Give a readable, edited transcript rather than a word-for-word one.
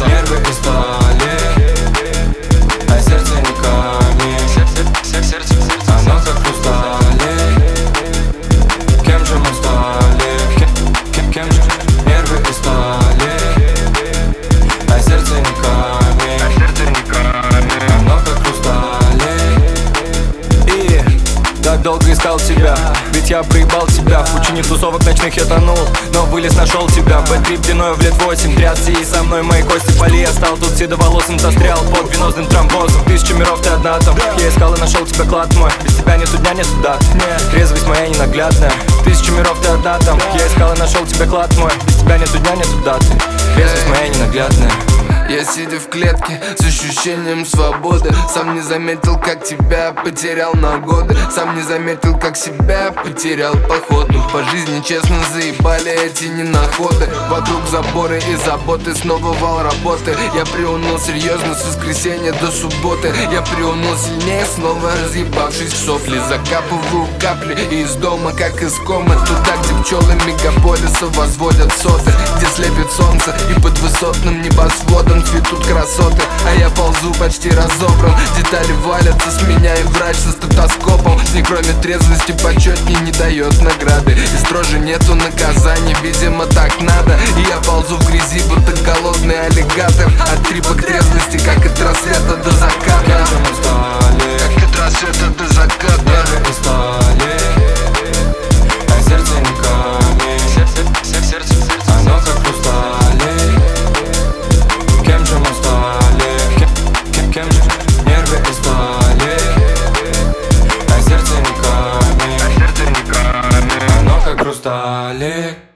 Нервы из стали, а сердце не камень. Оно как хрусталик. Кем же мы стали? Кем же? Нервы из стали, а сердце не камень. Оно как хрусталик. И так долго искал тебя, ведь я проебал тебя. В пучине тусовок ночных я тонул, но вылез, нашел тебя. Б-трип длиною в лет 8, трясся и со мной мои кости поли. Я стал тут седоволосым, застрял под венозным тромбозом. Тысячу миров, ты одна там. Я искал и нашел тебя, клад мой. Без тебя нету дня, нету дат. Трезвость моя ненаглядная. Тысячу миров, ты одна там. Я искал и нашел тебя, клад мой. Без тебя нету дня, нету даты. Трезвость моя ненаглядная. Я сидя в клетке с ощущением свободы. Сам не заметил, как тебя потерял на годы. Сам не заметил, как себя потерял походу. По жизни честно заебали эти ненаходы. Вокруг заборы и заботы, снова вал работы. Я приуныл серьезно с воскресенья до субботы. Я приуныл сильнее, снова разъебавшись в сопли. Закапываю капли из дома, как из комы. Туда, где пчелы мегаполиса возводят соты, где слепит солнце и под высотным небосводом цветут красоты. А я ползу почти разобран, детали валятся с меня, и врач со стетоскопом ни кроме трезвости почетней не дает награды. И строже нету наказаний, видимо так надо. И я ползу в грязи, будто голодный аллигатор. От трипа к трезвости, как от рассвета до заката. Кем же мы стали? Как от рассвета до заката. Нервы из стали, а сердце не камень. Оно как хрусталик. Кем же мы стали? Кем же? Нервы из стали, а сердце не камень. Оно как хрусталик.